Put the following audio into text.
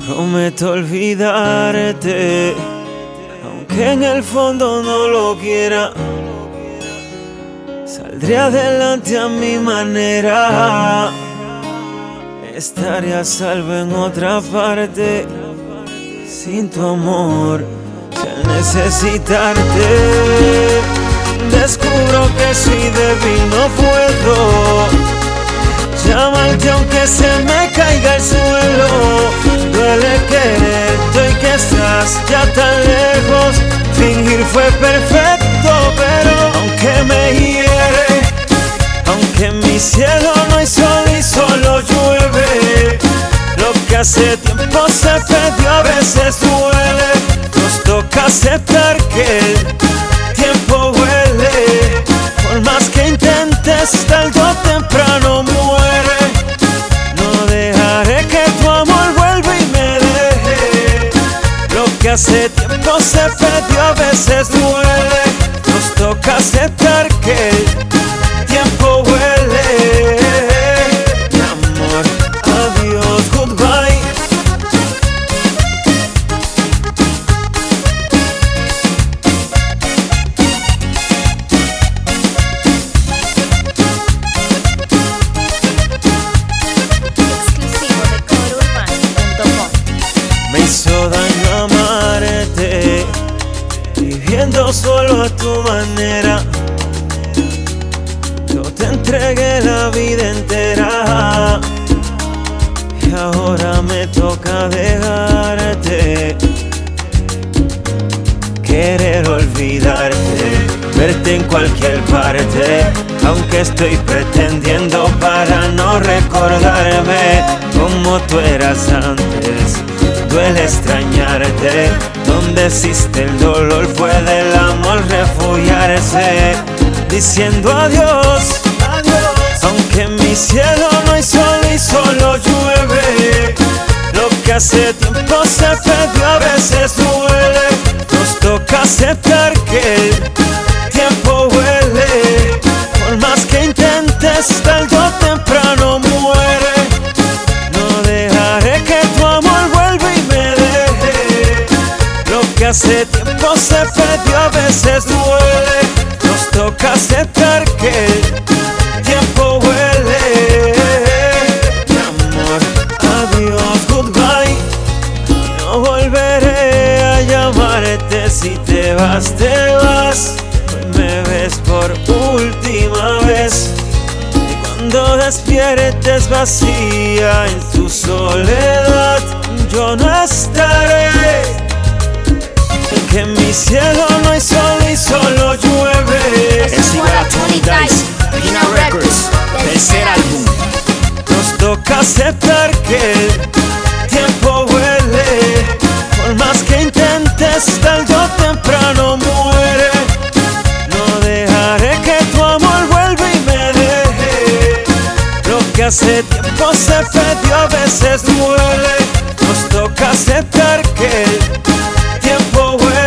Prometo olvidarte, aunque en el fondo no lo quiera. Saldré adelante a mi manera. Estaré a salvo en otra parte. Sin tu amor, sin necesitarte. Descubro que soy débil, no puedo llamarte aunque se me caiga el suelo. Duele quererte y que estás ya tan lejos. Fingir fue perfecto, pero aunque me hiere, aunque en mi cielo no hay sol y solo llueve, lo que hace tiempo se perdió a veces duele. Nos toca aceptar que el tiempo huele. Por más que intentes, tarde o temprano muere. No dejaré que tu amor vuelva y me deje. Lo que hace tiempo se perdió a veces duele. Nos toca aceptar que el tiempo huele. Mi amor, adiós, goodbye. Exclusivo de corourbano.com. Me hizo daño amarte, viviendo solo a tu manera. Yo te entregué la vida entera y ahora me toca dejarte. Querer olvidarte, verte en cualquier parte, aunque estoy pretendiendo para no recordarme como tú eras antes. Duele extrañarte, donde existe el dolor puede el amor refugiarse. Diciendo adiós, adiós, aunque en mi cielo no hay sol y solo llueve. Lo que hace tiempo se perdió a veces duele. Nos toca aceptar que el tiempo huele. Por más que intentes, tarde o temprano muere. No dejaré que tu amor vuelva y me deje. Lo que hace tiempo se perdió a veces duele. Nos toca aceptar que el tiempo huele. Mi amor, adiós, goodbye. No volveré a llamarte si te vas, te vas. Hoy me ves por última vez. Y cuando despiertes vacía en tu soledad, yo no estaré. Que en mi cielo no hay sol y solo llueve. Es igual a Tony Dice, Pina Records, tercer álbum. Nos toca aceptar que el tiempo huele. Por más que intentes, tarde o temprano muere. No dejaré que tu amor vuelva y me deje. Lo que hace tiempo se perdió a veces duele. Nos toca aceptar que el tiempo huele.